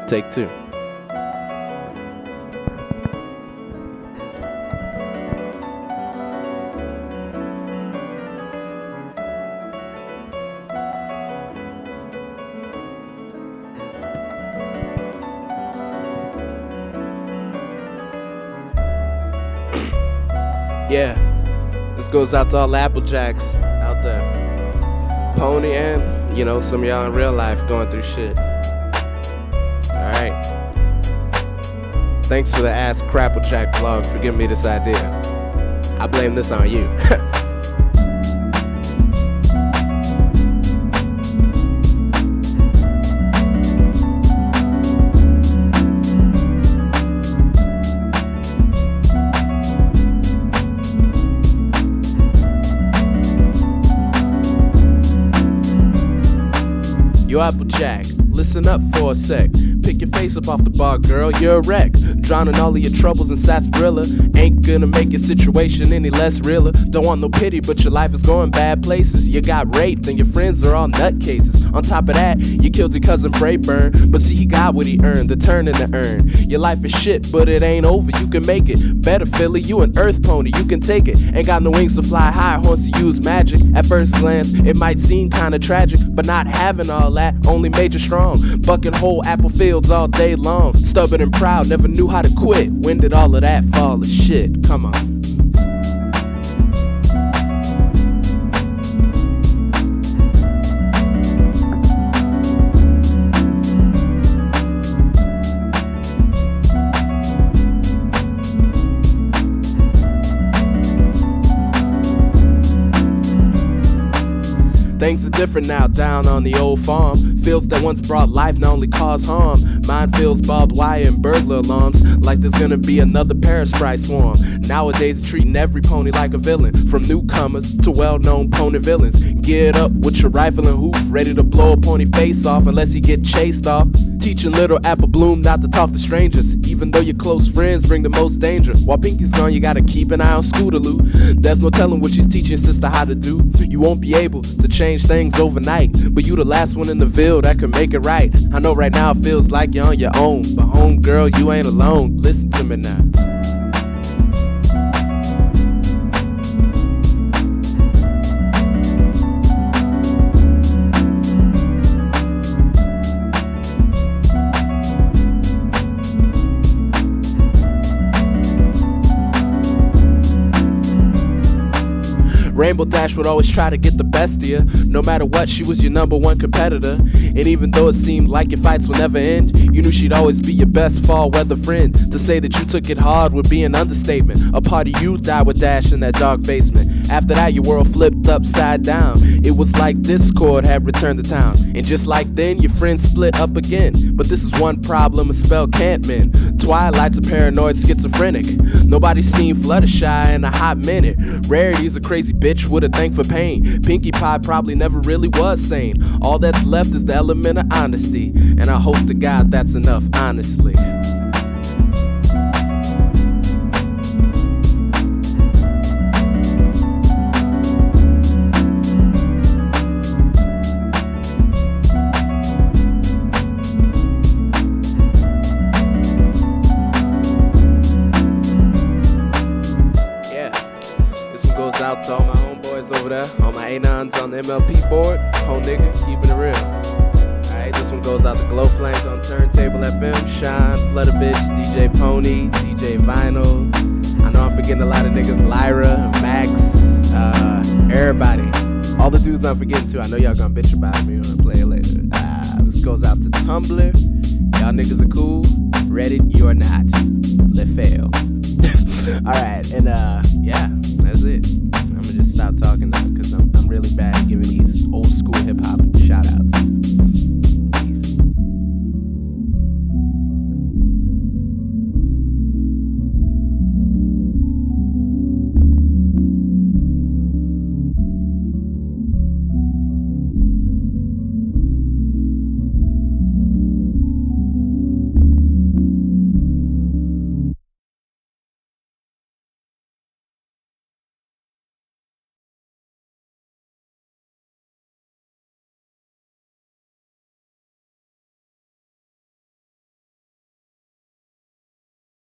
Take two. Yeah, this goes out to all the Applejacks out there. Pony and, some of y'all in real life going through shit. Alright. Thanks for the Ask Crapplejack vlog for giving me this idea. I blame this on you. Yo, Applejack, listen up for a sec. Pick your face up off the bar, girl, you're a wreck. Drowning all of your troubles in sarsaparilla ain't gonna make your situation any less realer. Don't want no pity, but your life is going bad places. You got raped and your friends are all nutcases. On top of that, you killed your cousin Brayburn, but see, he got what he earned, the turn in the urn. Your life is shit, but it ain't over, you can make it. Better, Philly, you an earth pony, you can take it. Ain't got no wings to fly high, wants to use magic. At first glance, it might seem kinda tragic, but not having all that only made you strong. Bucking whole apple fields all day long. Stubborn and proud, never knew how to quit. When did all of that fall to shit? Come on. Things are different now down on the old farm. Fields that once brought life now only cause harm. Mine feels barbed wire and burglar alarms, like there's gonna be another Parasprite swarm. Nowadays they're treating every pony like a villain, from newcomers to well-known pony villains. Geared up with your rifle and hoof, ready to blow a pony face off unless you get chased off. Teaching little Apple Bloom not to talk to strangers, even though your close friends bring the most danger. While Pinky's gone, you gotta keep an eye on Scootaloo. There's no telling what she's teaching sister how to do. You won't be able to change things overnight, but you the last one in the Ville that can make it right. I know right now it feels like you're on your own, but home girl, you ain't alone. Listen to me now. Rainbow Dash would always try to get the best of you. No matter what, she was your #1 competitor. And even though it seemed like your fights would never end, you knew she'd always be your best fall weather friend. To say that you took it hard would be an understatement. A part of you died with Dash in that dark basement. After that, your world flipped upside down. It was like Discord had returned to town. And just like then, your friends split up again. But this is one problem a spell can't mend. Twilight's a paranoid schizophrenic. Nobody's seen Fluttershy in a hot minute. Rarity's a crazy bitch with a thing for pain. Pinkie Pie probably never really was sane. All that's left is the element of honesty, and I hope to God that's enough, honestly. Goes out to all my homeboys over there, all my A9s on the MLP board. Whole nigga, keeping it real. Alright, this one goes out to Glow Flames on Turntable FM, Shine, Flutter Bitch, DJ Pony, DJ Vinyl. I know I'm forgetting a lot of niggas, Lyra, Max, everybody. All the dudes I'm forgetting too. I know y'all gonna bitch about me when I play it later. This goes out to Tumblr. Y'all niggas are cool. Reddit, you're not. Let fail. Alright, and yeah, that's it. I'm gonna just stop talking now because I'm really bad at giving these old school hip hop shout outs.